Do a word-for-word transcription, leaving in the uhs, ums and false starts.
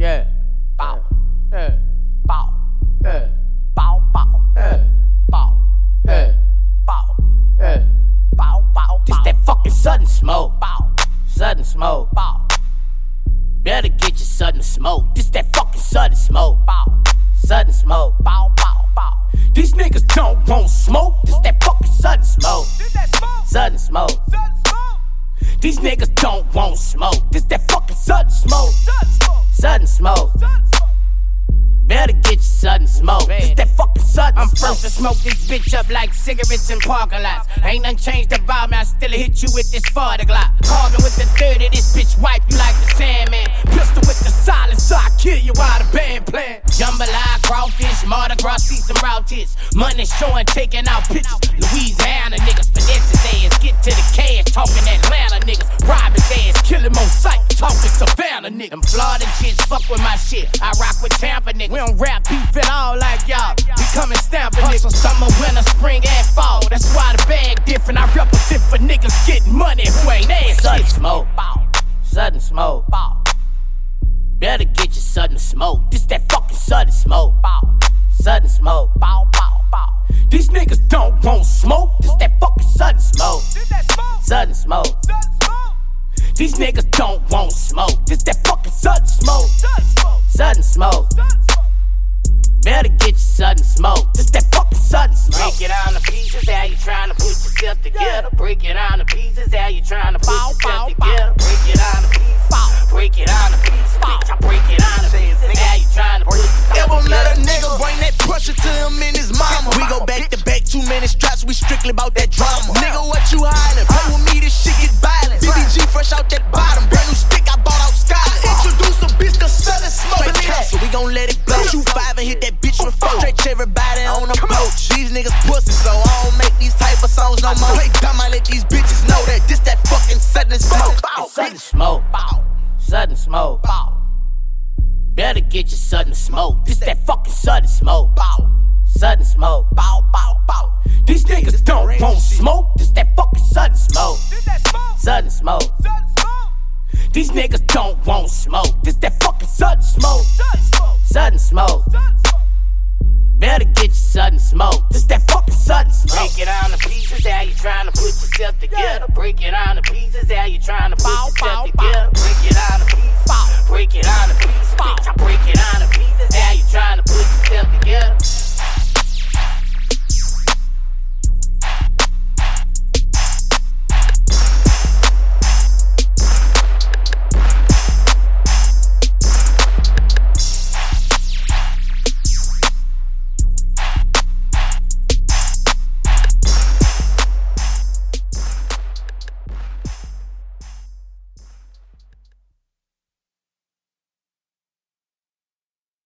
Yeah. Bow. Yeah. Bow. Yeah. Bow, bow. Yeah. Bow. Yeah. Bow. Yeah. Bow, bow. This that fucking sudden smoke. Bow. Sudden smoke. Bow. Better get your sudden smoke. This that fucking sudden smoke. Bow. Sudden smoke. Bow, bow, bow. These niggas don't want smoke. This that fucking sudden smoke. Sudden smoke. These niggas don't want smoke. This that fucking sudden smoke. Sudden smoke. Better get your sudden smoke. This that fucking sudden I'm smoke. I'm first to smoke this bitch up like cigarettes in parking lots. Ain't nothing changed about me, I still hit you with this forty Glock. Carbon with the thirty, this bitch wipe you like the Sandman. Pistol with the silence, so I kill you while the band playing. Jambalaya, crawfish, Mardi Gras, see some route hits. Money showing, taking out pictures. Louisiana niggas, finesse his ass. Get to the cash, talking Atlanta niggas. Rob his ass, kill him on sight, talking Savannah niggas. Them Florida jits fuck with my shit. I rock with Tampa niggas. We don't rap beef at all like y'all. We come and stamp a nigga. Summer, winter, spring, and fall. That's why the bag different. I represent for niggas getting money who ain't ass. Sudden smoke. Sudden smoke. Better get your sudden smoke. This that fucking sudden smoke. Sudden smoke. These niggas don't want smoke. This that fucking sudden smoke. Sudden smoke. These niggas don't want smoke. This that fucking sudden smoke. Sudden smoke. Better get your sudden smoke. This that fucking sudden smoke. Break it down to pieces, how you trying to put yourself together. Break it down to pieces, how you trying to put yourself together. Break it down to pieces, break it down to pieces, bitch. I break it down to pieces, how you trying to put yourself together. Ever met a nigga bring that pressure to him and his mama? We go back to back, too many straps, we strictly about that drama. Nigga, what you hiding? Play with me, this shit get violent. B B G fresh out that bottom, brand new stick I bought out Scotland. Introduce a bitch to sudden smoke. Straight council, we gon' let it blow. Shoot five and hit that bitch with four. Stretch everybody on the boat. These niggas pussy, so I don't make these type of songs no more. Play dumb, I let these bitches know that this that fucking sudden smoke. Sudden smoke. Sudden smoke. Better get your sudden smoke. This that fucking sudden smoke. Sudden smoke. These niggas don't want smoke. This that fucking sudden smoke. Sudden smoke. These niggas don't want smoke. This that fucking sudden smoke. Sudden smoke. Better get your sudden smoke. This that fucking sudden smoke. Break it down to pieces, how you trying to put yourself together. Break it down to pieces, how you trying to put yourself together. Break it down